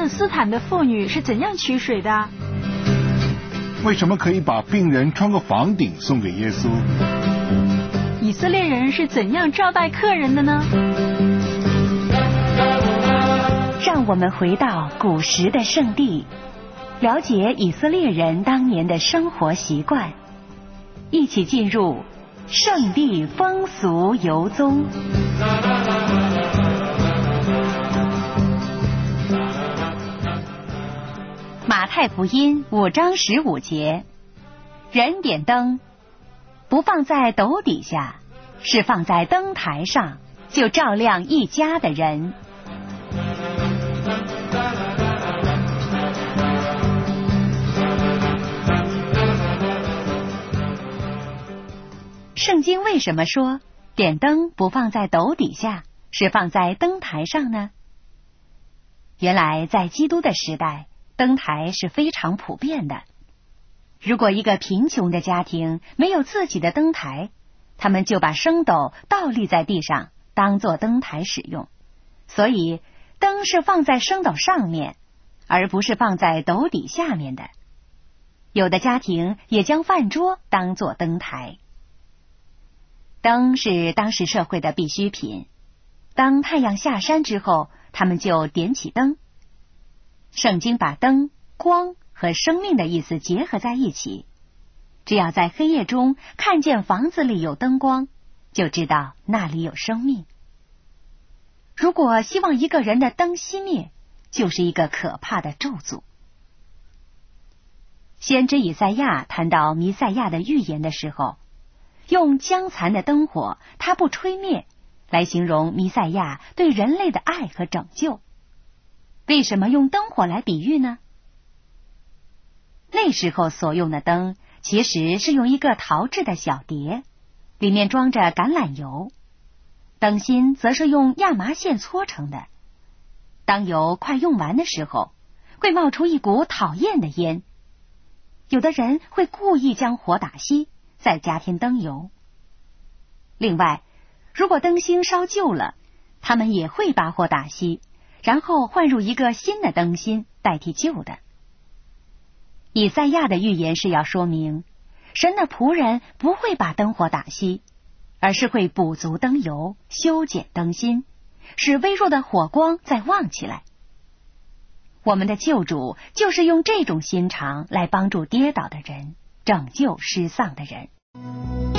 勒斯坦的妇女是怎样取水的？ 为什么可以把病人穿过房顶送给耶稣？ 以色列人是怎样招待客人的呢？ 让我们回到古时的圣地，了解以色列人当年的生活习惯，一起进入圣地风俗游踪。马太福音5章15节，人点灯，不放在斗底下，是放在灯台上，就照亮一家的人。圣经为什么说点灯不放在斗底下，是放在灯台上呢？原来在基督的时代，灯台是非常普遍的。如果一个贫穷的家庭没有自己的灯台，他们就把升斗倒立在地上，当作灯台使用。所以灯是放在升斗上面，而不是放在斗底下面的。有的家庭也将饭桌当作灯台。灯是当时社会的必需品，当太阳下山之后，他们就点起灯。圣经把灯、光和生命的意思结合在一起，只要在黑夜中看见房子里有灯光，就知道那里有生命。如果希望一个人的灯熄灭，就是一个可怕的咒诅。先知以赛亚谈到弥赛亚的预言的时候，用将残的灯火，它不吹灭，来形容弥赛亚对人类的爱和拯救。为什么用灯火来比喻呢？那时候所用的灯其实是用一个陶制的小碟，里面装着橄榄油，灯芯则是用亚麻线搓成的。当油快用完的时候，会冒出一股讨厌的烟。有的人会故意将火打熄，再加添灯油。另外，如果灯芯烧旧了，他们也会把火打熄，然后换入一个新的灯芯代替旧的。以赛亚的预言是要说明，神的仆人不会把灯火打熄，而是会补足灯油，修剪灯芯，使微弱的火光再旺起来。我们的救主就是用这种心肠来帮助跌倒的人，拯救失丧的人。